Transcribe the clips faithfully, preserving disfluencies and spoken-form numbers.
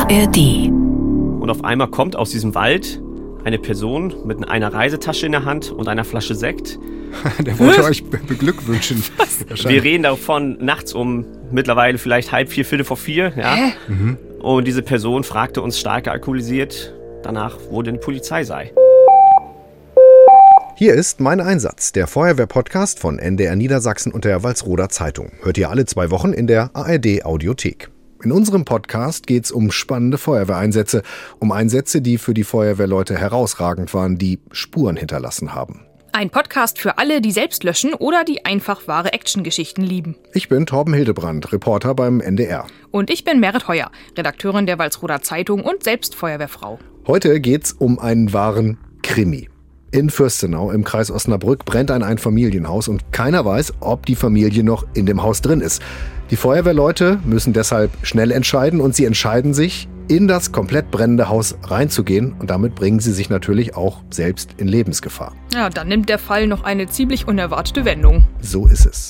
A R D. Und auf einmal kommt aus diesem Wald eine Person mit einer Reisetasche in der Hand und einer Flasche Sekt. Der wollte euch be- beglückwünschen. Wir reden davon nachts um mittlerweile vielleicht halb vier, viertel vor vier. Ja? Mhm. Und diese Person fragte uns stark alkoholisiert danach, wo denn die Polizei sei. Hier ist Mein Einsatz, der Feuerwehr-Podcast von N D R Niedersachsen und der Walsroder Zeitung. Hört ihr alle zwei Wochen in der A R D-Audiothek. In unserem Podcast geht es um spannende Feuerwehreinsätze, um Einsätze, die für die Feuerwehrleute herausragend waren, die Spuren hinterlassen haben. Ein Podcast für alle, die selbst löschen oder die einfach wahre Actiongeschichten lieben. Ich bin Torben Hildebrand, Reporter beim N D R. Und ich bin Merit Heuer, Redakteurin der Walsroder Zeitung und selbst Feuerwehrfrau. Heute geht's um einen wahren Krimi. In Fürstenau im Kreis Osnabrück brennt ein Einfamilienhaus und keiner weiß, ob die Familie noch in dem Haus drin ist. Die Feuerwehrleute müssen deshalb schnell entscheiden und sie entscheiden sich, in das komplett brennende Haus reinzugehen und damit bringen sie sich natürlich auch selbst in Lebensgefahr. Ja, dann nimmt der Fall noch eine ziemlich unerwartete Wendung. So ist es.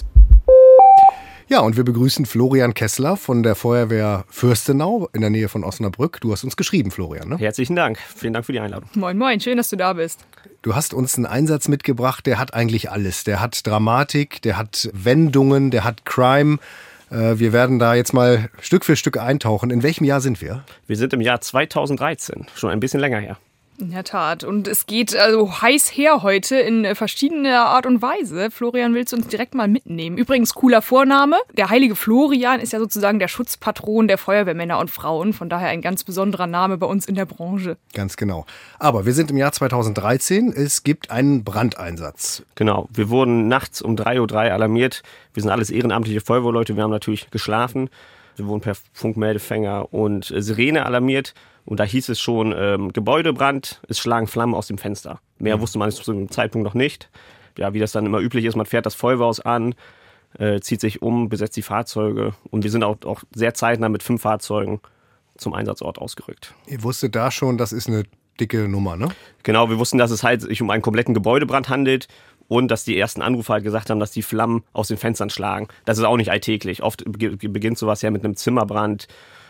Ja, und wir begrüßen Florian Kessler von der Feuerwehr Fürstenau in der Nähe von Osnabrück. Du hast uns geschrieben, Florian, ne? Herzlichen Dank. Vielen Dank für die Einladung. Moin, moin. Schön, dass du da bist. Du hast uns einen Einsatz mitgebracht, der hat eigentlich alles. Der hat Dramatik, der hat Wendungen, der hat Crime. Wir werden da jetzt mal Stück für Stück eintauchen. In welchem Jahr sind wir? Wir sind im Jahr zweitausenddreizehn, schon ein bisschen länger her. In der Tat. Und es geht also heiß her heute in verschiedener Art und Weise. Florian, willst du uns direkt mal mitnehmen? Übrigens, cooler Vorname. Der heilige Florian ist ja sozusagen der Schutzpatron der Feuerwehrmänner und Frauen. Von daher ein ganz besonderer Name bei uns in der Branche. Ganz genau. Aber wir sind im Jahr zweitausenddreizehn. Es gibt einen Brandeinsatz. Genau. Wir wurden nachts um drei Uhr drei alarmiert. Wir sind alles ehrenamtliche Feuerwehrleute. Wir haben natürlich geschlafen. Wir wurden per Funkmeldefänger und Sirene alarmiert. Und da hieß es schon, ähm, Gebäudebrand, es schlagen Flammen aus dem Fenster. Mehr mhm. wusste man zu dem Zeitpunkt noch nicht. Ja, wie das dann immer üblich ist, man fährt das Feuerwehrhaus an, äh, zieht sich um, besetzt die Fahrzeuge. Und wir sind auch, auch sehr zeitnah mit fünf Fahrzeugen zum Einsatzort ausgerückt. Ihr wusstet da schon, das ist eine dicke Nummer, ne? Genau, wir wussten, dass es halt sich um einen kompletten Gebäudebrand handelt. Und dass die ersten Anrufer halt gesagt haben, dass die Flammen aus den Fenstern schlagen. Das ist auch nicht alltäglich. Oft beginnt sowas ja mit einem Zimmerbrand.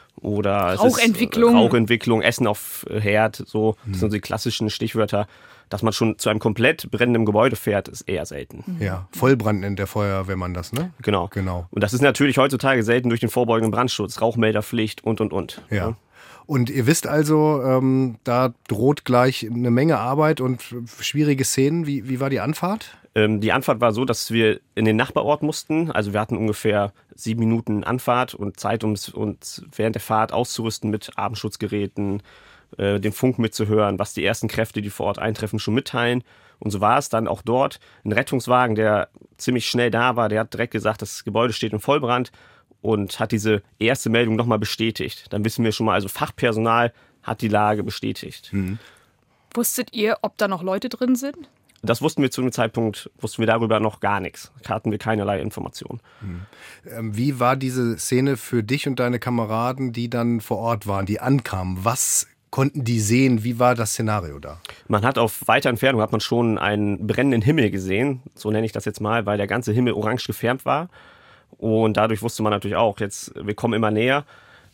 Oder Rauchentwicklung. Rauchentwicklung, Essen auf Herd, so. Das sind so die klassischen Stichwörter. Dass man schon zu einem komplett brennenden Gebäude fährt, ist eher selten. Ja, Vollbrand nennt der Feuerwehrmann das, ne? Genau. genau. Und das ist natürlich heutzutage selten durch den vorbeugenden Brandschutz, Rauchmelderpflicht und, und, und. Ja. ja. Und ihr wisst also, ähm, da droht gleich eine Menge Arbeit und schwierige Szenen. Wie, wie war die Anfahrt? Ähm, die Anfahrt war so, dass wir in den Nachbarort mussten. Also wir hatten ungefähr sieben Minuten Anfahrt und Zeit, um uns während der Fahrt auszurüsten mit Abendschutzgeräten, äh, den Funk mitzuhören, was die ersten Kräfte, die vor Ort eintreffen, schon mitteilen. Und so war es dann auch dort. Ein Rettungswagen, der ziemlich schnell da war, der hat direkt gesagt, das Gebäude steht in Vollbrand und hat diese erste Meldung nochmal bestätigt. Dann wissen wir schon mal, also Fachpersonal hat die Lage bestätigt. Mhm. Wusstet ihr, ob da noch Leute drin sind? Das wussten wir zu dem Zeitpunkt, wussten wir darüber noch gar nichts. Da hatten wir keinerlei Informationen. Mhm. Wie war diese Szene für dich und deine Kameraden, die dann vor Ort waren, die ankamen? Was konnten die sehen? Wie war das Szenario da? Man hat auf weiter Entfernung hat man schon einen brennenden Himmel gesehen. So nenne ich das jetzt mal, weil der ganze Himmel orange gefärbt war. Und dadurch wusste man natürlich auch, jetzt, wir kommen immer näher.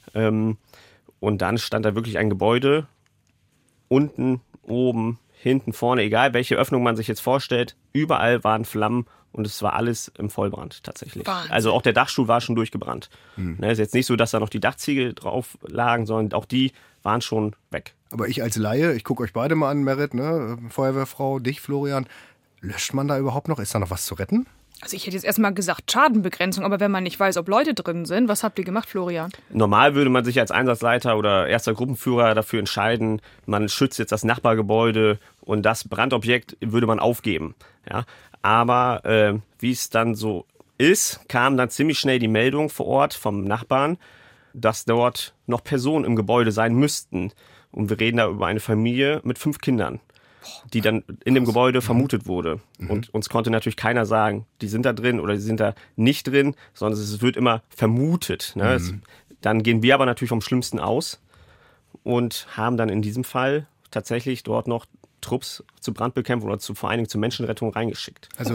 Und dann stand da wirklich ein Gebäude, unten, oben, hinten, vorne, egal welche Öffnung man sich jetzt vorstellt, überall waren Flammen und es war alles im Vollbrand tatsächlich. Wahnsinn. Also auch der Dachstuhl war schon durchgebrannt. Mhm. Ne, ist jetzt nicht so, dass da noch die Dachziegel drauf lagen, sondern auch die waren schon weg. Aber ich als Laie, ich gucke euch beide mal an, Merit, ne? Feuerwehrfrau, dich, Florian, löscht man da überhaupt noch? Ist da noch was zu retten? Also ich hätte jetzt erstmal gesagt Schadenbegrenzung, aber wenn man nicht weiß, ob Leute drin sind, was habt ihr gemacht, Florian? Normal würde man sich als Einsatzleiter oder erster Gruppenführer dafür entscheiden, man schützt jetzt das Nachbargebäude und das Brandobjekt würde man aufgeben. Ja? Aber äh, wie es dann so ist, kam dann ziemlich schnell die Meldung vor Ort vom Nachbarn, dass dort noch Personen im Gebäude sein müssten. Und wir reden da über eine Familie mit fünf Kindern, die dann in dem Gebäude vermutet wurde. Mhm. Und uns konnte natürlich keiner sagen, die sind da drin oder die sind da nicht drin, sondern es wird immer vermutet. Ne? Mhm. Es, dann gehen wir aber natürlich vom Schlimmsten aus und haben dann in diesem Fall tatsächlich dort noch Trupps zur Brandbekämpfung oder zu, vor allen Dingen zur Menschenrettung reingeschickt. Also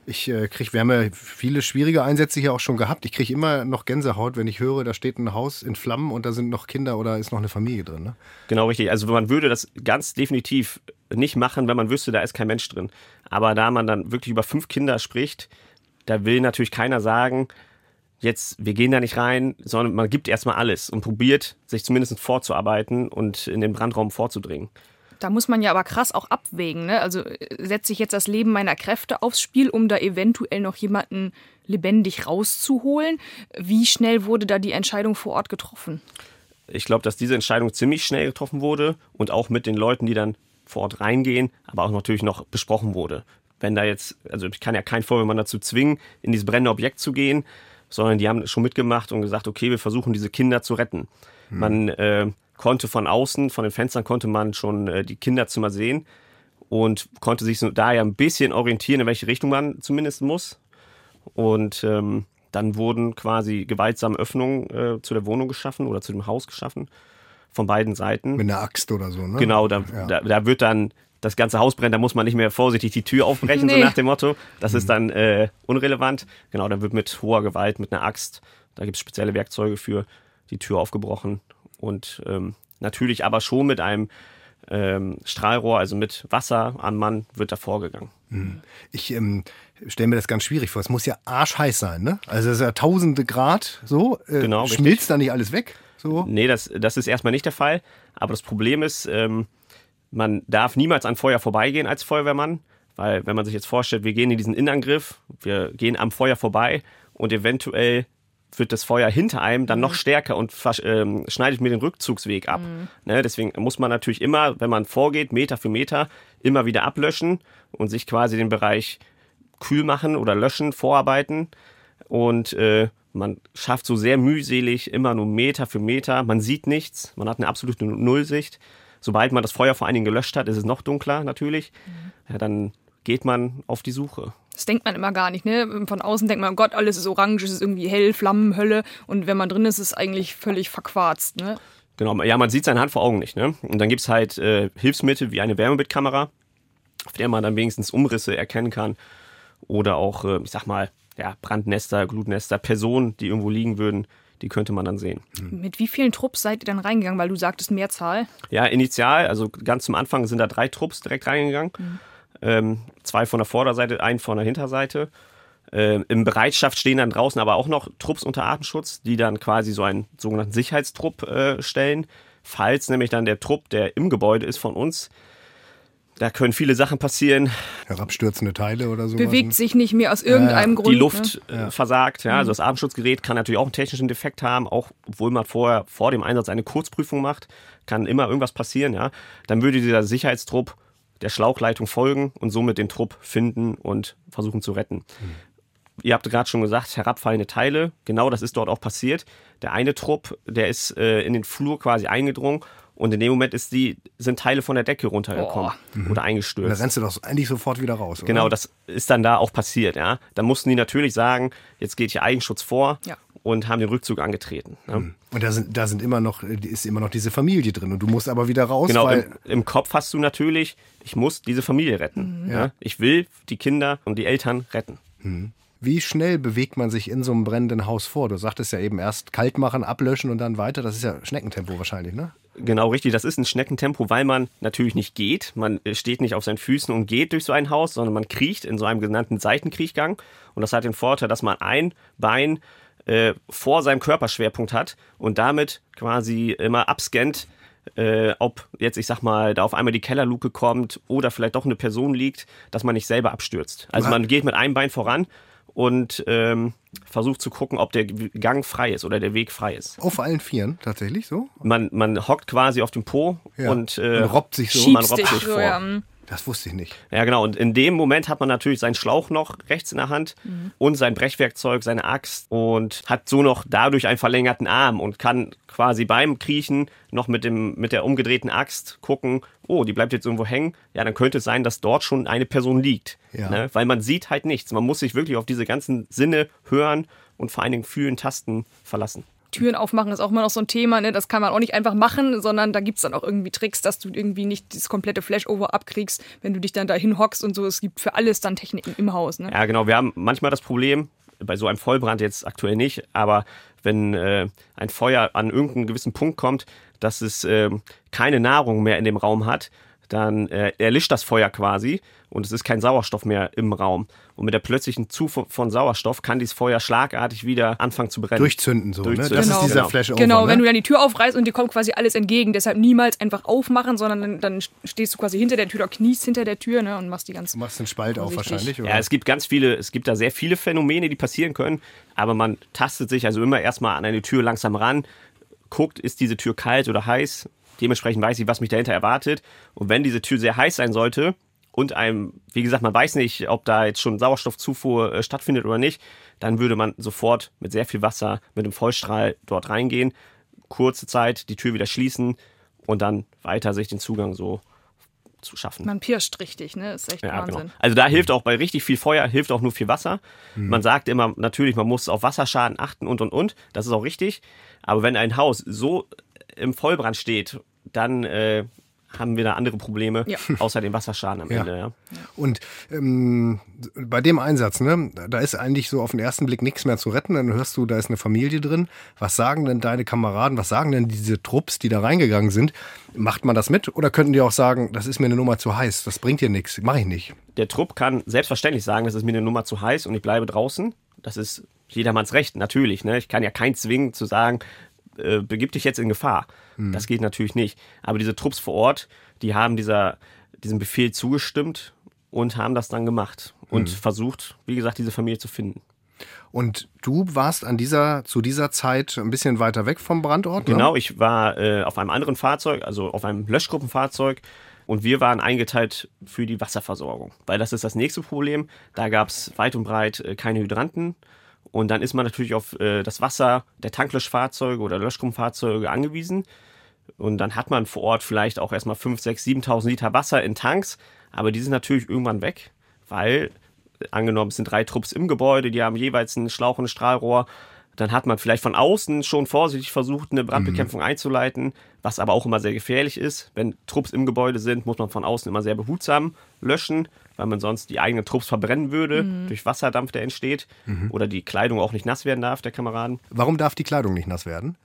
Ich äh, kriege, wir haben ja viele schwierige Einsätze hier auch schon gehabt. Ich kriege immer noch Gänsehaut, wenn ich höre, da steht ein Haus in Flammen und da sind noch Kinder oder ist noch eine Familie drin. Ne? Genau, richtig. Also man würde das ganz definitiv nicht machen, wenn man wüsste, da ist kein Mensch drin. Aber da man dann wirklich über fünf Kinder spricht, da will natürlich keiner sagen, jetzt, wir gehen da nicht rein, sondern man gibt erstmal alles und probiert, sich zumindest vorzuarbeiten und in den Brandraum vorzudringen. Da muss man ja aber krass auch abwägen, ne? Also setze ich jetzt das Leben meiner Kräfte aufs Spiel, um da eventuell noch jemanden lebendig rauszuholen? Wie schnell wurde da die Entscheidung vor Ort getroffen? Ich glaube, dass diese Entscheidung ziemlich schnell getroffen wurde und auch mit den Leuten, die dann vor Ort reingehen, aber auch natürlich noch besprochen wurde. Wenn da jetzt, also ich kann ja keinen Feuerwehrmann dazu zwingen, in dieses brennende Objekt zu gehen, sondern die haben schon mitgemacht und gesagt, okay, wir versuchen diese Kinder zu retten. Hm. Man äh, konnte von außen, von den Fenstern konnte man schon äh, die Kinderzimmer sehen und konnte sich so da ja ein bisschen orientieren, in welche Richtung man zumindest muss. Und ähm, dann wurden quasi gewaltsame Öffnungen äh, zu der Wohnung geschaffen oder zu dem Haus geschaffen, von beiden Seiten. Mit einer Axt oder so, ne? Genau, da, ja. da, da wird dann das ganze Haus brennen, da muss man nicht mehr vorsichtig die Tür aufbrechen, nee. so nach dem Motto. Das mhm. ist dann äh, unrelevant. Genau, dann wird mit hoher Gewalt, mit einer Axt, da gibt es spezielle Werkzeuge für, die Tür aufgebrochen. Und ähm, natürlich aber schon mit einem ähm, Strahlrohr, also mit Wasser am Mann, wird da vorgegangen. Mhm. Ich ähm, stelle mir das ganz schwierig vor. Es muss ja arschheiß sein, ne? Also es ist ja tausende Grad, so. Äh, genau, schmilzt richtig. Da nicht alles weg? So? Nee, das, das ist erstmal nicht der Fall. Aber das Problem ist, ähm, man darf niemals an Feuer vorbeigehen als Feuerwehrmann, weil wenn man sich jetzt vorstellt, wir gehen in diesen Innenangriff, wir gehen am Feuer vorbei und eventuell wird das Feuer hinter einem dann noch stärker und ähm, schneidet mir den Rückzugsweg ab. Mhm. Ne, deswegen muss man natürlich immer, wenn man vorgeht, Meter für Meter, immer wieder ablöschen und sich quasi den Bereich kühl machen oder löschen, vorarbeiten. Und äh, man schafft so sehr mühselig immer nur Meter für Meter. Man sieht nichts, man hat eine absolute Nullsicht. Sobald man das Feuer vor allen Dingen gelöscht hat, ist es noch dunkler natürlich. Mhm. Ja, dann geht man auf die Suche. Das denkt man immer gar nicht, ne? Von außen denkt man, oh Gott, alles ist orange, es ist irgendwie hell, Flammen, Hölle. Und wenn man drin ist, ist es eigentlich völlig verquarzt, ne? Genau, ja, man sieht seine Hand vor Augen nicht, ne? Und dann gibt es halt äh, Hilfsmittel wie eine Wärmebildkamera, auf der man dann wenigstens Umrisse erkennen kann. Oder auch, äh, ich sag mal, ja, Brandnester, Glutnester, Personen, die irgendwo liegen würden, die könnte man dann sehen. Mit wie vielen Trupps seid ihr dann reingegangen? Weil du sagtest Mehrzahl. Ja, initial, also ganz zum Anfang sind da drei Trupps direkt reingegangen. Mhm. Ähm, zwei von der Vorderseite, einen von der Hinterseite. Ähm, in Bereitschaft stehen dann draußen aber auch noch Trupps unter Artenschutz, die dann quasi so einen sogenannten Sicherheitstrupp äh, stellen. Falls nämlich dann der Trupp, der im Gebäude ist von uns, da können viele Sachen passieren. Herabstürzende Teile oder so. Bewegt sich nicht mehr aus irgendeinem äh, Grund. Die Luft ne? äh, versagt. Ja, also das Atemschutzgerät kann natürlich auch einen technischen Defekt haben, auch obwohl man vorher vor dem Einsatz eine Kurzprüfung macht, kann immer irgendwas passieren. Ja, dann würde dieser Sicherheitstrupp der Schlauchleitung folgen und somit den Trupp finden und versuchen zu retten. Mhm. Ihr habt gerade schon gesagt, herabfallende Teile. Genau, das ist dort auch passiert. Der eine Trupp, der ist äh, in den Flur quasi eingedrungen und in dem Moment ist die, sind Teile von der Decke runtergekommen oh. oder eingestürzt. Da rennst du doch eigentlich sofort wieder raus, oder? Genau, das ist dann da auch passiert. Ja. Da mussten die natürlich sagen, jetzt geht hier Eigenschutz vor. Ja. Und haben den Rückzug angetreten. Ne? Und da sind, da sind immer noch, ist immer noch diese Familie drin und du musst aber wieder raus. Genau, weil im, im Kopf hast du natürlich, ich muss diese Familie retten. Mhm. Ja? Ich will die Kinder und die Eltern retten. Mhm. Wie schnell bewegt man sich in so einem brennenden Haus vor? Du sagtest ja eben erst kalt machen, ablöschen und dann weiter. Das ist ja Schneckentempo wahrscheinlich, ne? Genau, richtig. Das ist ein Schneckentempo, weil man natürlich nicht geht. Man steht nicht auf seinen Füßen und geht durch so ein Haus, sondern man kriecht in so einem genannten Seitenkriechgang. Und das hat den Vorteil, dass man ein Bein Äh, vor seinem Körperschwerpunkt hat und damit quasi immer abscannt, äh, ob jetzt, ich sag mal, da auf einmal die Kellerluke kommt oder vielleicht doch eine Person liegt, dass man nicht selber abstürzt. Also man geht mit einem Bein voran und ähm, versucht zu gucken, ob der Gang frei ist oder der Weg frei ist. Auf allen Vieren tatsächlich so? Man, man hockt quasi auf dem Po ja. und, äh, und robbt sich so. Man robbt sich vor. Ja. Das wusste ich nicht. Ja, genau. Und in dem Moment hat man natürlich seinen Schlauch noch rechts in der Hand mhm. und sein Brechwerkzeug, seine Axt und hat so noch dadurch einen verlängerten Arm und kann quasi beim Kriechen noch mit dem mit der umgedrehten Axt gucken, oh, die bleibt jetzt irgendwo hängen. Ja, dann könnte es sein, dass dort schon eine Person liegt. Ja. Ne? Weil man sieht halt nichts. Man muss sich wirklich auf diese ganzen Sinne hören und vor allen Dingen fühlen, tasten, verlassen. Türen aufmachen ist auch immer noch so ein Thema, ne? Das kann man auch nicht einfach machen, sondern da gibt es dann auch irgendwie Tricks, dass du irgendwie nicht das komplette Flashover abkriegst, wenn du dich dann da hinhockst und so. Es gibt für alles dann Techniken im Haus. Ne? Ja, genau. Wir haben manchmal das Problem, bei so einem Vollbrand jetzt aktuell nicht, aber wenn äh, ein Feuer an irgendeinen gewissen Punkt kommt, dass es äh, keine Nahrung mehr in dem Raum hat, dann äh, erlischt das Feuer quasi und es ist kein Sauerstoff mehr im Raum. Und mit der plötzlichen Zufuhr von Sauerstoff kann dieses Feuer schlagartig wieder anfangen zu brennen. Durchzünden so, Durchzünden. ne? Das Genau. ist dieser Genau. Flashover. Genau, ne? wenn du dann die Tür aufreißt und dir kommt quasi alles entgegen. Deshalb niemals einfach aufmachen, sondern dann, dann stehst du quasi hinter der Tür oder kniest hinter der Tür, ne, und machst die ganze. Du machst den Spalt auf Vorsichtig. wahrscheinlich, oder? Ja, es gibt ganz viele, es gibt da sehr viele Phänomene, die passieren können, aber man tastet sich also immer erstmal an eine Tür langsam ran, guckt, ist diese Tür kalt oder heiß, dementsprechend weiß ich, was mich dahinter erwartet, und wenn diese Tür sehr heiß sein sollte und einem, wie gesagt, man weiß nicht, ob da jetzt schon Sauerstoffzufuhr äh, stattfindet oder nicht, dann würde man sofort mit sehr viel Wasser, mit einem Vollstrahl dort reingehen, kurze Zeit die Tür wieder schließen und dann weiter sich den Zugang so zu schaffen. Man pirscht richtig, ne? Ist echt Ja, Wahnsinn. genau. Also da hilft auch bei richtig viel Feuer, hilft auch nur viel Wasser. Mhm. Man sagt immer, natürlich, man muss auf Wasserschaden achten und, und, und. Das ist auch richtig. Aber wenn ein Haus so im Vollbrand steht, dann äh, haben wir da andere Probleme, Ja. außer dem Wasserschaden am Ja. Ende. Ja. Und ähm, bei dem Einsatz, ne, da ist eigentlich so auf den ersten Blick nichts mehr zu retten. Dann hörst du, da ist eine Familie drin. Was sagen denn deine Kameraden, was sagen denn diese Trupps, die da reingegangen sind? Macht man das mit? Oder könnten die auch sagen, das ist mir eine Nummer zu heiß, das bringt dir nichts, mache ich nicht? Der Trupp kann selbstverständlich sagen, das ist mir eine Nummer zu heiß und ich bleibe draußen. Das ist jedermanns Recht, natürlich. Ne? Ich kann ja keinen zwingen zu sagen, äh, begib dich jetzt in Gefahr. Mhm. Das geht natürlich nicht. Aber diese Trupps vor Ort, die haben dieser, diesem Befehl zugestimmt und haben das dann gemacht und mhm. versucht, wie gesagt, diese Familie zu finden. Und du warst an dieser, zu dieser Zeit ein bisschen weiter weg vom Brandort? Genau, ne? ich war äh, auf einem anderen Fahrzeug, also auf einem Löschgruppenfahrzeug, und wir waren eingeteilt für die Wasserversorgung. Weil das ist das nächste Problem. Da gab es weit und breit äh, keine Hydranten. Und dann ist man natürlich auf äh, das Wasser der Tanklöschfahrzeuge oder Löschgruppenfahrzeuge angewiesen. Und dann hat man vor Ort vielleicht auch erstmal fünf, sechs, siebentausend Liter Wasser in Tanks. Aber die sind natürlich irgendwann weg, weil angenommen, es sind drei Trupps im Gebäude, die haben jeweils einen Schlauch und ein Strahlrohr. Dann hat man vielleicht von außen schon vorsichtig versucht, eine Brandbekämpfung mhm. einzuleiten, was aber auch immer sehr gefährlich ist. Wenn Trupps im Gebäude sind, muss man von außen immer sehr behutsam löschen, weil man sonst die eigenen Trupps verbrennen würde mhm. durch Wasserdampf, der entsteht. Mhm. Oder die Kleidung auch nicht nass werden darf, der Kameraden. Warum darf die Kleidung nicht nass werden?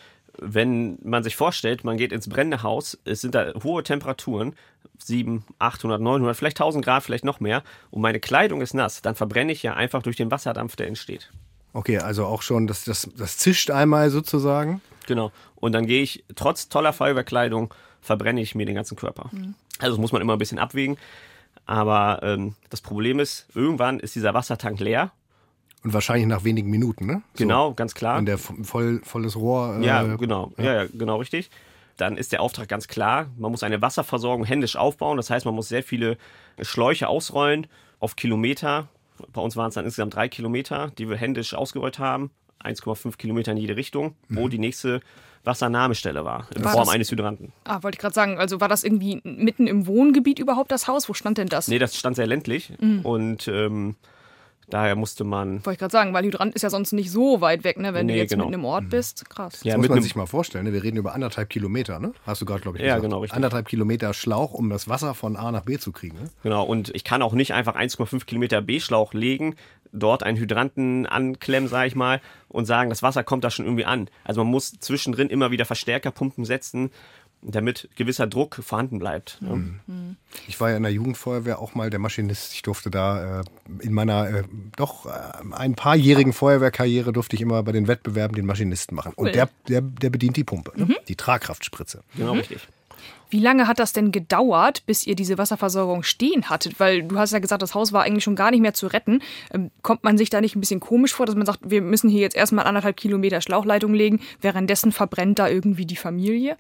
Wenn man sich vorstellt, man geht ins brennende Haus, es sind da hohe Temperaturen, siebenhundert, achthundert, neunhundert, vielleicht tausend Grad, vielleicht noch mehr, und meine Kleidung ist nass, dann verbrenne ich ja einfach durch den Wasserdampf, der entsteht. Okay, also auch schon, das, das, das zischt einmal sozusagen. Genau. Und dann gehe ich, trotz toller Feuerwehrkleidung, verbrenne ich mir den ganzen Körper. Mhm. Also das muss man immer ein bisschen abwägen. Aber ähm, das Problem ist, irgendwann ist dieser Wassertank leer. Und wahrscheinlich nach wenigen Minuten, ne? So, genau, ganz klar. Wenn der voll, volles Rohr... Äh, ja, genau. Ja. Ja, ja, genau, richtig. Dann ist der Auftrag ganz klar. Man muss eine Wasserversorgung händisch aufbauen. Das heißt, man muss sehr viele Schläuche ausrollen auf Kilometer. Bei uns waren es dann insgesamt drei Kilometer, die wir händisch ausgerollt haben. eins Komma fünf Kilometer in jede Richtung, wo mhm. die nächste Wassernahmestelle war, in war Form das, eines Hydranten. Ah, wollte ich gerade sagen, also war das irgendwie mitten im Wohngebiet überhaupt das Haus? Wo stand denn das? Nee, das stand sehr ländlich mhm. und ähm, daher musste man... Wollte ich gerade sagen, weil Hydrant ist ja sonst nicht so weit weg, ne? Wenn nee, du jetzt genau. mitten im Ort bist. Krass. Ja, das muss man sich mal vorstellen, ne? Wir reden über anderthalb Kilometer, ne? Hast du gerade, glaube ich, gesagt. Ja, genau, richtig. Anderthalb Kilometer Schlauch, um das Wasser von A nach B zu kriegen, ne? Genau, und ich kann auch nicht einfach eins Komma fünf Kilometer B-Schlauch legen, dort einen Hydranten anklemmen, sage ich mal, und sagen, das Wasser kommt da schon irgendwie an. Also man muss zwischendrin immer wieder Verstärkerpumpen setzen, damit gewisser Druck vorhanden bleibt. Ja. Mhm. Ich war ja in der Jugendfeuerwehr auch mal der Maschinist. Ich durfte da äh, in meiner äh, doch äh, ein paarjährigen Feuerwehrkarriere durfte ich immer bei den Wettbewerben den Maschinisten machen. Und der, der, der bedient die Pumpe, ne? Mhm. Die Tragkraftspritze. Genau, mhm. richtig. Wie lange hat das denn gedauert, bis ihr diese Wasserversorgung stehen hattet? Weil du hast ja gesagt, das Haus war eigentlich schon gar nicht mehr zu retten. Ähm, kommt man sich da nicht ein bisschen komisch vor, dass man sagt, wir müssen hier jetzt erstmal anderthalb Kilometer Schlauchleitung legen, währenddessen verbrennt da irgendwie die Familie?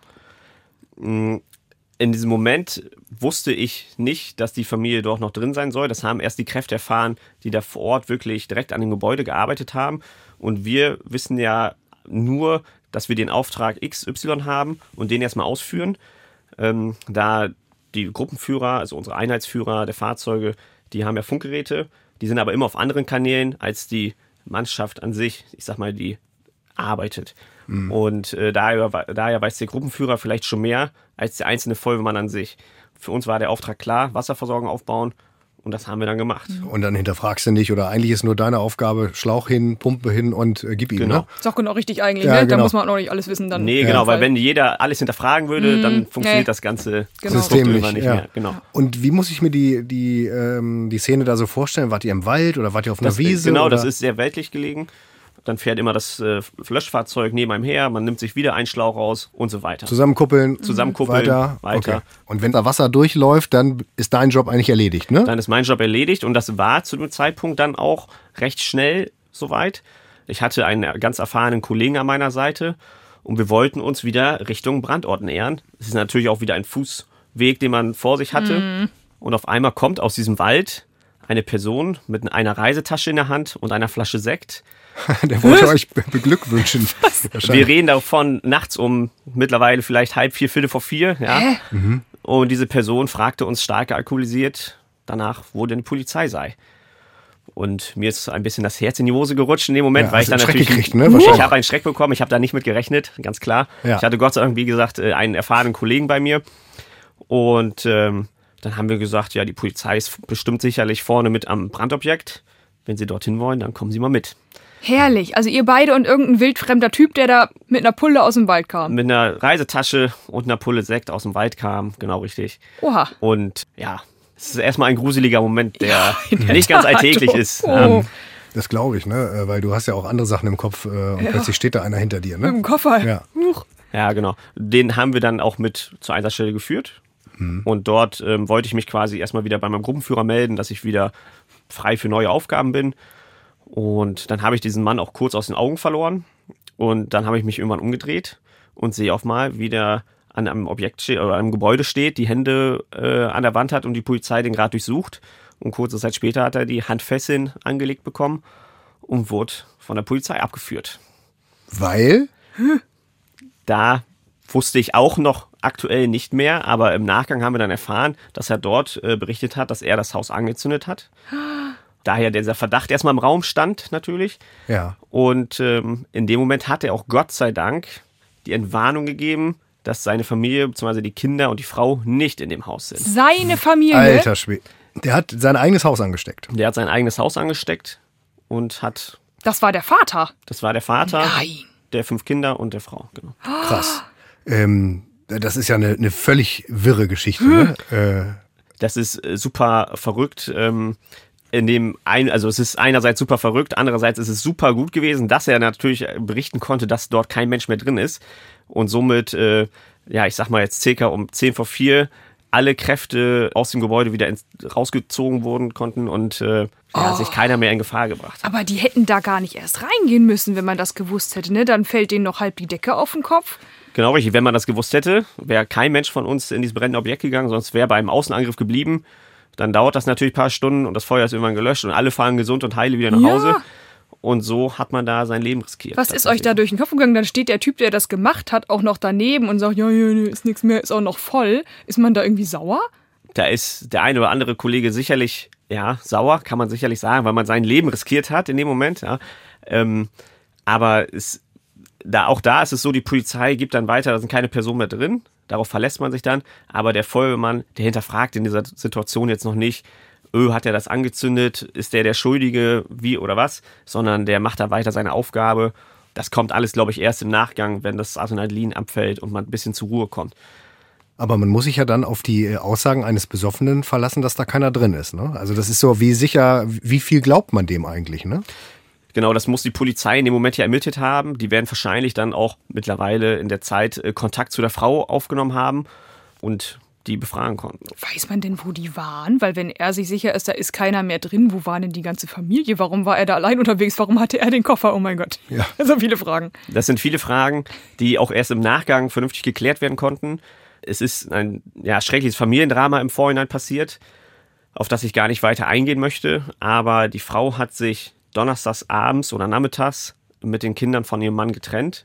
In diesem Moment wusste ich nicht, dass die Familie dort noch drin sein soll. Das haben erst die Kräfte erfahren, die da vor Ort wirklich direkt an dem Gebäude gearbeitet haben. Und wir wissen ja nur, dass wir den Auftrag X Y haben und den erstmal ausführen. Ähm, da die Gruppenführer, also unsere Einheitsführer der Fahrzeuge, die haben ja Funkgeräte. Die sind aber immer auf anderen Kanälen als die Mannschaft an sich. Ich sag mal, die arbeitet. Mhm. Und äh, daher, daher weiß der Gruppenführer vielleicht schon mehr als der einzelne Feuerwehrmann an sich. Für uns war der Auftrag klar, Wasserversorgung aufbauen. Und das haben wir dann gemacht. Und dann hinterfragst du nicht, oder eigentlich ist nur deine Aufgabe, Schlauch hin, Pumpe hin und äh, gib ihm. Genau. Ne? Ist auch genau richtig eigentlich, ja, ne? Genau. Da muss man auch nicht alles wissen. Dann nee, genau, weil wenn jeder alles hinterfragen würde, mhm. dann funktioniert nee. das ganze genau. System nicht, nicht ja. mehr. Genau. Und wie muss ich mir die, die, ähm, die Szene da so vorstellen? Wart ihr im Wald oder wart ihr auf einer das, Wiese? Genau, oder? Das ist sehr weltlich gelegen. Dann fährt immer das äh, Löschfahrzeug neben einem her, man nimmt sich wieder einen Schlauch raus und so weiter. Zusammenkuppeln, Zusammenkuppeln, weiter. weiter. Okay. Und wenn da Wasser durchläuft, dann ist dein Job eigentlich erledigt, ne? Dann ist mein Job erledigt und das war zu dem Zeitpunkt dann auch recht schnell soweit. Ich hatte einen ganz erfahrenen Kollegen an meiner Seite und wir wollten uns wieder Richtung Brandort nähern. Es ist natürlich auch wieder ein Fußweg, den man vor sich hatte. Mhm. Und auf einmal kommt aus diesem Wald eine Person mit einer Reisetasche in der Hand und einer Flasche Sekt. Der wollte euch beglückwünschen. Wir reden davon nachts um mittlerweile vielleicht halb vier, viertel vor vier. Ja. Mhm. Und diese Person fragte uns stark alkoholisiert danach, wo denn die Polizei sei. Und mir ist ein bisschen das Herz in die Hose gerutscht in dem Moment, ja, weil ich dann natürlich... Gekriegt, ne? Ich habe einen Schreck bekommen, ich habe da nicht mit gerechnet, ganz klar. Ja. Ich hatte Gott sei Dank, wie gesagt, einen erfahrenen Kollegen bei mir. Und ähm, dann haben wir gesagt, ja, die Polizei ist bestimmt sicherlich vorne mit am Brandobjekt. Wenn Sie dorthin wollen, dann kommen Sie mal mit. Herrlich. Also ihr beide und irgendein wildfremder Typ, der da mit einer Pulle aus dem Wald kam. Mit einer Reisetasche und einer Pulle Sekt aus dem Wald kam, genau richtig. Oha. Und ja, es ist erstmal ein gruseliger Moment, der ja, nicht Tat. ganz alltäglich ist. Oh. Ähm, das glaube ich, ne? Weil du hast ja auch andere Sachen im Kopf äh, und ja. plötzlich steht da einer hinter dir, ne? Mit dem Koffer. Ja. ja, genau. Den haben wir dann auch mit zur Einsatzstelle geführt. Mhm. Und dort ähm, wollte ich mich quasi erstmal wieder bei meinem Gruppenführer melden, dass ich wieder frei für neue Aufgaben bin. Und dann habe ich diesen Mann auch kurz aus den Augen verloren. Und dann habe ich mich irgendwann umgedreht und sehe auf mal, wie der an einem Objekt steht oder einem Gebäude steht, die Hände äh, an der Wand hat und die Polizei den gerade durchsucht. Und kurze Zeit später hat er die Handfesseln angelegt bekommen und wurde von der Polizei abgeführt. Weil? Da wusste ich auch noch aktuell nicht mehr, aber im Nachgang haben wir dann erfahren, dass er dort äh, berichtet hat, dass er das Haus angezündet hat. Daher dieser Verdacht erstmal im Raum stand natürlich. Ja. Und ähm, in dem Moment hat er auch Gott sei Dank die Entwarnung gegeben, dass seine Familie bzw. die Kinder und die Frau nicht in dem Haus sind. Seine Familie? Alter Schwede. Der hat sein eigenes Haus angesteckt. Der hat sein eigenes Haus angesteckt und hat... Das war der Vater? Das war der Vater. Nein. Der fünf Kinder und der Frau, genau. Krass. Ähm, das ist ja eine, eine völlig wirre Geschichte, hm. ne? Äh. Das ist äh, super verrückt. Ähm, in dem ein, also es ist einerseits super verrückt, andererseits ist es super gut gewesen, dass er natürlich berichten konnte, dass dort kein Mensch mehr drin ist und somit, äh, ja, ich sag mal jetzt circa um zehn vor vier alle Kräfte aus dem Gebäude wieder ins, rausgezogen wurden konnten und äh, ja, oh. sich keiner mehr in Gefahr gebracht hat. Aber die hätten da gar nicht erst reingehen müssen, wenn man das gewusst hätte, ne? Dann fällt denen noch halb die Decke auf den Kopf. Genau richtig, wenn man das gewusst hätte, wäre kein Mensch von uns in dieses brennende Objekt gegangen, sonst wäre bei einem Außenangriff geblieben. Dann dauert das natürlich ein paar Stunden und das Feuer ist irgendwann gelöscht und alle fahren gesund und heile wieder nach ja. Hause. Und so hat man da sein Leben riskiert. Was ist euch da durch den Kopf gegangen? Dann steht der Typ, der das gemacht hat, auch noch daneben und sagt, ja, ja, ist nichts mehr, ist auch noch voll. Ist man da irgendwie sauer? Da ist der eine oder andere Kollege sicherlich, ja, sauer, kann man sicherlich sagen, weil man sein Leben riskiert hat in dem Moment. Ja. Ähm, aber es, da, auch da ist es so, die Polizei gibt dann weiter, da sind keine Personen mehr drin. Darauf verlässt man sich dann. Aber der Feuerwehrmann, der hinterfragt in dieser Situation jetzt noch nicht, öh, hat er das angezündet, ist der der Schuldige, wie oder was, sondern der macht da weiter seine Aufgabe. Das kommt alles, glaube ich, erst im Nachgang, wenn das Adrenalin abfällt und man ein bisschen zur Ruhe kommt. Aber man muss sich ja dann auf die Aussagen eines Besoffenen verlassen, dass da keiner drin ist, ne? Also das ist so, wie sicher, wie viel glaubt man dem eigentlich, ne? Genau, das muss die Polizei in dem Moment ja ermittelt haben. Die werden wahrscheinlich dann auch mittlerweile in der Zeit Kontakt zu der Frau aufgenommen haben und die befragen konnten. Weiß man denn, wo die waren? Weil wenn er sich sicher ist, da ist keiner mehr drin, wo war denn die ganze Familie? Warum war er da allein unterwegs? Warum hatte er den Koffer? Oh mein Gott. Ja. So viele Fragen. Das sind viele Fragen, die auch erst im Nachgang vernünftig geklärt werden konnten. Es ist ein ja, schreckliches Familiendrama im Vorhinein passiert, auf das ich gar nicht weiter eingehen möchte. Aber die Frau hat sich donnerstags abends oder nachmittags mit den Kindern von ihrem Mann getrennt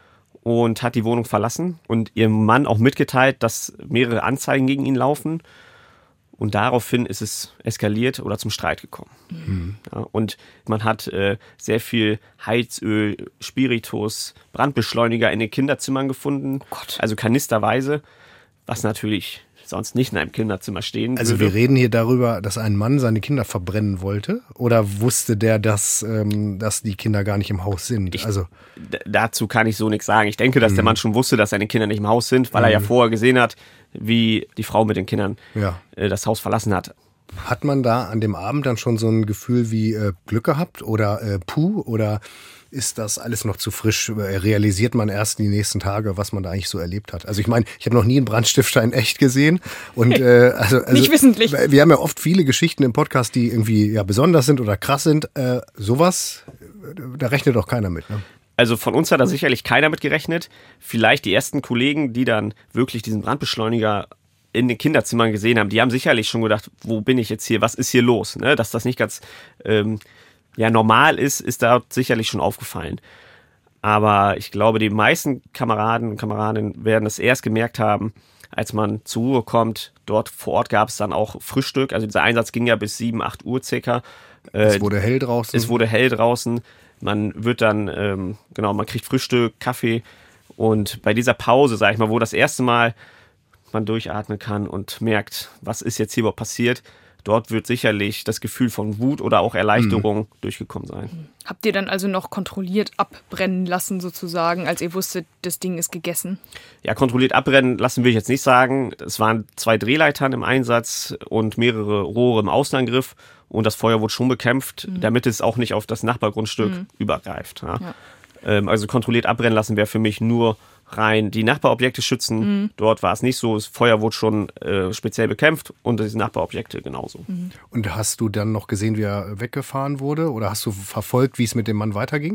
und hat die Wohnung verlassen und ihrem Mann auch mitgeteilt, dass mehrere Anzeigen gegen ihn laufen. Und daraufhin ist es eskaliert oder zum Streit gekommen. Mhm. Ja, und man hat äh, sehr viel Heizöl, Spiritus, Brandbeschleuniger in den Kinderzimmern gefunden. Oh Gott. Also kanisterweise, was natürlich sonst nicht in einem Kinderzimmer stehen Also würde. wir reden hier darüber, dass ein Mann seine Kinder verbrennen wollte? Oder wusste der, dass, ähm, dass die Kinder gar nicht im Haus sind? Ich, also d- dazu kann ich so nichts sagen. Ich denke, dass mhm. der Mann schon wusste, dass seine Kinder nicht im Haus sind, weil mhm. er ja vorher gesehen hat, wie die Frau mit den Kindern ja. äh, das Haus verlassen hat. Hat man da an dem Abend dann schon so ein Gefühl wie äh, Glück gehabt oder äh, Puh? Oder ist das alles noch zu frisch? Realisiert man erst die nächsten Tage, was man da eigentlich so erlebt hat? Also ich meine, ich habe noch nie einen Brandstifter in echt gesehen. Und, äh, also, also, nicht wissentlich. Wir haben ja oft viele Geschichten im Podcast, die irgendwie ja besonders sind oder krass sind. Äh, sowas, da rechnet doch keiner mit, ne? Also von uns hat da sicherlich keiner mit gerechnet. Vielleicht die ersten Kollegen, die dann wirklich diesen Brandbeschleuniger in den Kinderzimmern gesehen haben, die haben sicherlich schon gedacht, wo bin ich jetzt hier, was ist hier los? Ne? Dass das nicht ganz ähm, ja, normal ist, ist da sicherlich schon aufgefallen. Aber ich glaube, die meisten Kameraden und Kameradinnen werden es erst gemerkt haben, als man zur Ruhe kommt. Dort vor Ort gab es dann auch Frühstück. Also dieser Einsatz ging ja bis sieben, acht Uhr circa. Äh, es wurde hell draußen. Es wurde hell draußen. Man wird dann, ähm, genau, man kriegt Frühstück, Kaffee. Und bei dieser Pause, sag ich mal, wo das erste Mal man durchatmen kann und merkt, was ist jetzt hier überhaupt passiert, dort wird sicherlich das Gefühl von Wut oder auch Erleichterung mhm. durchgekommen sein. Habt ihr dann also noch kontrolliert abbrennen lassen sozusagen, als ihr wusstet, das Ding ist gegessen? Ja, kontrolliert abbrennen lassen will ich jetzt nicht sagen. Es waren zwei Drehleitern im Einsatz und mehrere Rohre im Außenangriff und das Feuer wurde schon bekämpft, mhm. damit es auch nicht auf das Nachbargrundstück mhm. übergreift. Ja. Ja. Ähm, also kontrolliert abbrennen lassen wäre für mich nur rein die Nachbarobjekte schützen. Mhm. Dort war es nicht so. Das Feuer wurde schon äh, speziell bekämpft und die Nachbarobjekte genauso. Mhm. Und hast du dann noch gesehen, wie er weggefahren wurde? Oder hast du verfolgt, wie es mit dem Mann weiterging?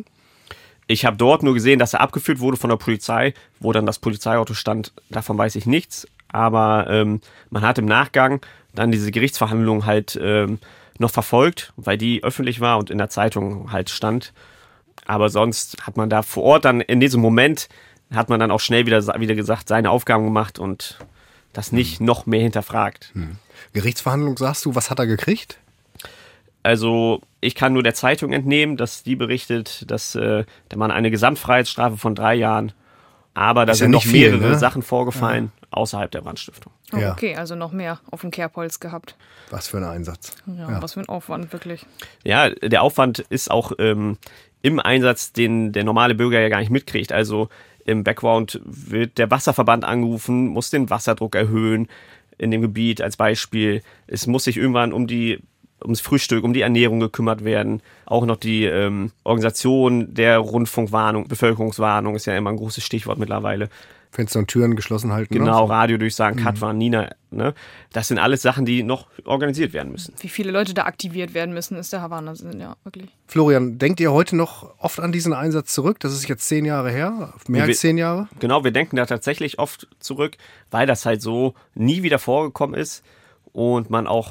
Ich habe dort nur gesehen, dass er abgeführt wurde von der Polizei. Wo dann das Polizeiauto stand, davon weiß ich nichts. Aber ähm, man hat im Nachgang dann diese Gerichtsverhandlung halt ähm, noch verfolgt, weil die öffentlich war und in der Zeitung halt stand. Aber sonst hat man da vor Ort dann in diesem Moment hat man dann auch schnell wieder, wieder gesagt, seine Aufgaben gemacht und das nicht noch mehr hinterfragt. Hm. Gerichtsverhandlung, sagst du, was hat er gekriegt? Also ich kann nur der Zeitung entnehmen, dass die berichtet, dass äh, der Mann eine Gesamtfreiheitsstrafe von drei Jahren, aber da ist sind ja noch viel, mehrere ne? Sachen vorgefallen ja. außerhalb der Brandstiftung. Oh, ja. Okay, also noch mehr auf dem Kerbholz gehabt. Was für ein Einsatz. Ja, ja. Was für ein Aufwand, wirklich. Ja, der Aufwand ist auch ähm, im Einsatz, den der normale Bürger ja gar nicht mitkriegt. Also im Background wird der Wasserverband angerufen, muss den Wasserdruck erhöhen in dem Gebiet als Beispiel. Es muss sich irgendwann um die ums Frühstück, um die Ernährung gekümmert werden. Auch noch die ähm, Organisation der Rundfunkwarnung, Bevölkerungswarnung ist ja immer ein großes Stichwort mittlerweile. Fenster und Türen geschlossen halten. Genau, noch? Radiodurchsagen, Mhm. Katwan, Nina. Ne? Das sind alles Sachen, die noch organisiert werden müssen. Wie viele Leute da aktiviert werden müssen, ist der Wahnsinn, ja, wirklich. Florian, denkt ihr heute noch oft an diesen Einsatz zurück? Das ist jetzt zehn Jahre her, mehr wir, als zehn Jahre? Genau, wir denken da tatsächlich oft zurück, weil das halt so nie wieder vorgekommen ist und man auch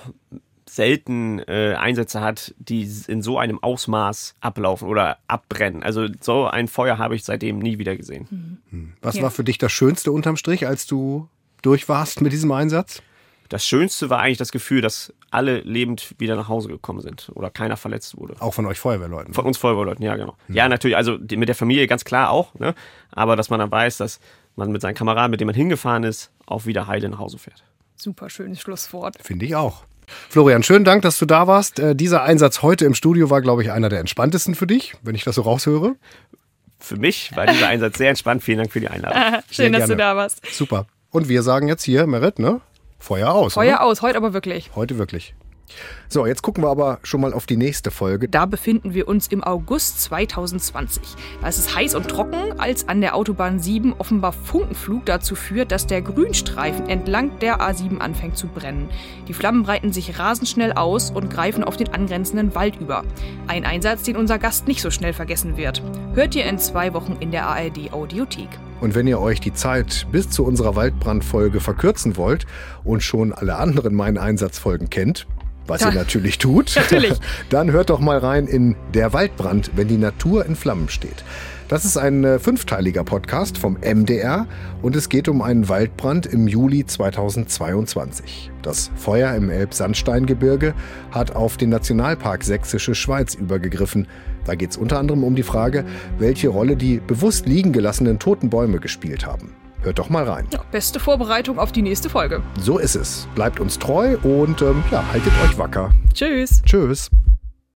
selten äh, Einsätze hat, die in so einem Ausmaß ablaufen oder abbrennen. Also so ein Feuer habe ich seitdem nie wieder gesehen. Mhm. Was Ja. war für dich das Schönste unterm Strich, als du durch warst mit diesem Einsatz? Das Schönste war eigentlich das Gefühl, dass alle lebend wieder nach Hause gekommen sind oder keiner verletzt wurde. Auch von euch Feuerwehrleuten? Von uns Feuerwehrleuten, ja genau. Mhm. Ja, natürlich, also die, mit der Familie ganz klar auch, ne? Aber dass man dann weiß, dass man mit seinen Kameraden, mit denen man hingefahren ist, auch wieder heile nach Hause fährt. Super schönes Schlusswort. Finde ich auch. Florian, schönen Dank, dass du da warst. Äh, dieser Einsatz heute im Studio war, glaube ich, einer der entspanntesten für dich, wenn ich das so raushöre. Für mich war dieser Einsatz sehr entspannt. Vielen Dank für die Einladung. Schön, dass gerne. du da warst. Super. Und wir sagen jetzt hier, Merit, ne? Feuer aus. Feuer oder? aus, heute aber wirklich. Heute wirklich. So, jetzt gucken wir aber schon mal auf die nächste Folge. Da befinden wir uns im August zwanzig zwanzig. Da ist es heiß und trocken, als an der Autobahn sieben offenbar Funkenflug dazu führt, dass der Grünstreifen entlang der A sieben anfängt zu brennen. Die Flammen breiten sich rasend schnell aus und greifen auf den angrenzenden Wald über. Ein Einsatz, den unser Gast nicht so schnell vergessen wird. Hört ihr in zwei Wochen in der A R D-Audiothek. Und wenn ihr euch die Zeit bis zu unserer Waldbrandfolge verkürzen wollt und schon alle anderen Mein Einsatz-Folgen kennt, was Ja. ihr natürlich tut, Natürlich. dann hört doch mal rein in Der Waldbrand, wenn die Natur in Flammen steht. Das ist ein äh, fünfteiliger Podcast vom M D R und es geht um einen Waldbrand im Juli zweitausendzweiundzwanzig. Das Feuer im Elbsandsteingebirge hat auf den Nationalpark Sächsische Schweiz übergegriffen. Da geht es unter anderem um die Frage, welche Rolle die bewusst liegen gelassenen toten Bäume gespielt haben. Hört doch mal rein. Ja, beste Vorbereitung auf die nächste Folge. So ist es. Bleibt uns treu und ähm, ja, haltet euch wacker. Tschüss. Tschüss.